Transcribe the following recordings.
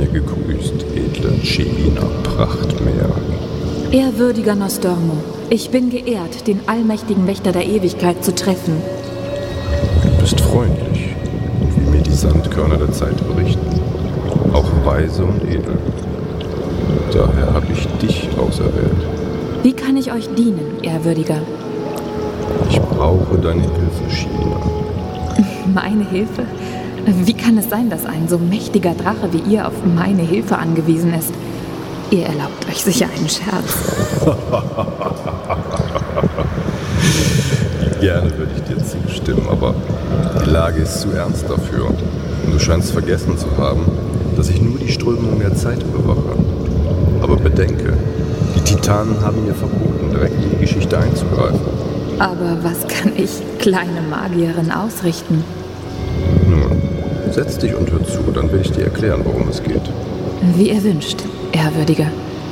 mir gegrüßt, edle Cheina Prachtmeer. Ehrwürdiger Nostormo, ich bin geehrt, den allmächtigen Wächter der Ewigkeit zu treffen. Du bist freundlich, wie mir die Sandkörner der Zeit berichten. Auch weise und edel. Daher habe ich dich auserwählt. Wie kann ich euch dienen, Ehrwürdiger? Ich brauche deine Hilfe, Cheina. Meine Hilfe? Wie kann es sein, dass ein so mächtiger Drache wie ihr auf meine Hilfe angewiesen ist? Ihr erlaubt euch sicher einen Scherz. Gerne würde ich dir zustimmen, aber die Lage ist zu ernst dafür. Und du scheinst vergessen zu haben, dass ich nur die Strömung der Zeit überwache. Aber bedenke, die Titanen haben mir verboten, direkt in die Geschichte einzugreifen. Aber was kann ich, kleine Magierin, ausrichten? Nun, setz dich und hör zu, dann will ich dir erklären, worum es geht. Wie ihr wünscht, Ehrwürdiger.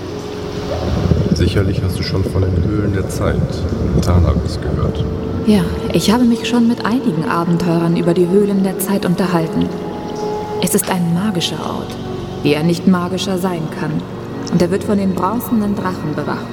Sicherlich hast du schon von den Höhlen der Zeit, Tanaris, gehört. Ja, ich habe mich schon mit einigen Abenteurern über die Höhlen der Zeit unterhalten. Es ist ein magischer Ort, wie er nicht magischer sein kann. Und er wird von den bronzenen Drachen bewacht.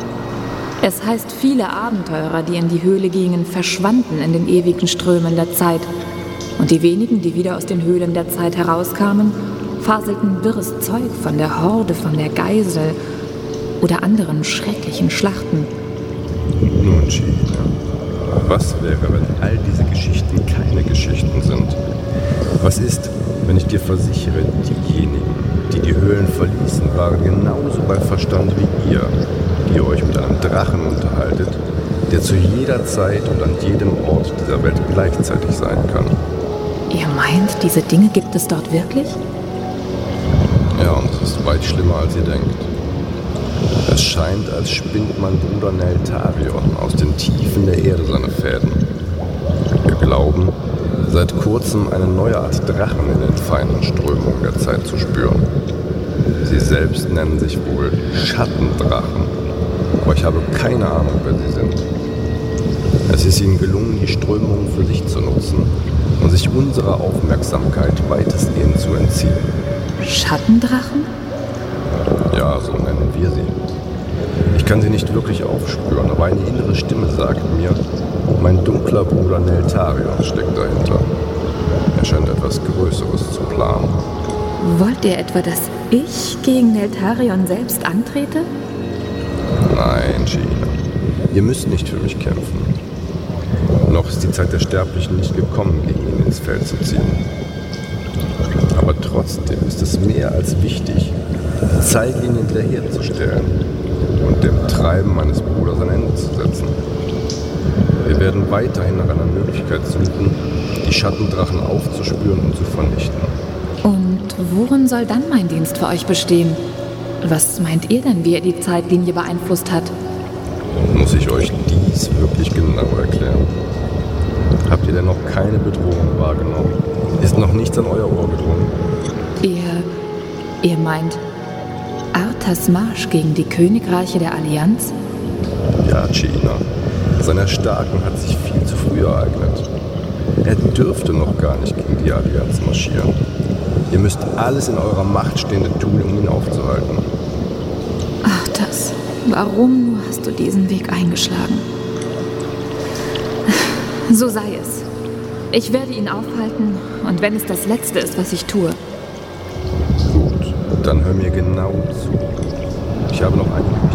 Es heißt, viele Abenteurer, die in die Höhle gingen, verschwanden in den ewigen Strömen der Zeit. Und die wenigen, die wieder aus den Höhlen der Zeit herauskamen, faselten wirres Zeug von der Horde, von der Geisel oder anderen schrecklichen Schlachten. Nun, Cheina, was wäre, wenn all diese Geschichten keine Geschichten sind? Was ist, wenn ich dir versichere, diejenigen, die die Höhlen verließen, waren genauso bei Verstand wie ihr euch mit einem Drachen unterhaltet, der zu jeder Zeit und an jedem Ort dieser Welt gleichzeitig sein kann? Ihr meint, diese Dinge gibt es dort wirklich? Ja, und es ist weit schlimmer, als ihr denkt. Es scheint, als spinnt mein Bruder Neltarion aus den Tiefen der Erde seine Fäden. Wir glauben, seit kurzem eine neue Art Drachen in den feinen Strömungen der Zeit zu spüren. Sie selbst nennen sich wohl Schattendrachen, aber ich habe keine Ahnung, wer sie sind. Es ist ihnen gelungen, die Strömungen für sich zu nutzen und sich unserer Aufmerksamkeit weitestgehend zu entziehen. Schattendrachen? Ja, so nennen wir sie. Ich kann sie nicht wirklich aufspüren, aber eine innere Stimme sagt mir, mein dunkler Bruder Neltarion steckt dahinter. Er scheint etwas Größeres zu planen. Wollt ihr etwa, dass ich gegen Neltarion selbst antrete? Nein, Cheina. Ihr müsst nicht für mich kämpfen. Noch ist die Zeit der Sterblichen nicht gekommen, gegen ihn ins Feld zu ziehen. Aber trotzdem ist es mehr als wichtig, die Zeitlinie hinterherzustellen und dem Treiben meines Bruders ein Ende zu setzen. Wir werden weiterhin nach einer Möglichkeit suchen, die Schattendrachen aufzuspüren und zu vernichten. Und worin soll dann mein Dienst für euch bestehen? Was meint ihr denn, wie er die Zeitlinie beeinflusst hat? Muss ich euch dies wirklich genau erklären? Habt ihr denn noch keine Bedrohung wahrgenommen? Ist noch nichts an euer Ohr gedrungen? Ihr meint Arthas Marsch gegen die Königreiche der Allianz? Ja, Cheina. Sein Erstarken hat sich viel zu früh ereignet. Er dürfte noch gar nicht gegen die Allianz marschieren. Ihr müsst alles in eurer Macht Stehende tun, um ihn aufzuhalten. Arthas, warum nur hast du diesen Weg eingeschlagen? So sei es. Ich werde ihn aufhalten, und wenn es das Letzte ist, was ich tue. Gut, dann hör mir genau zu. Ich habe noch einige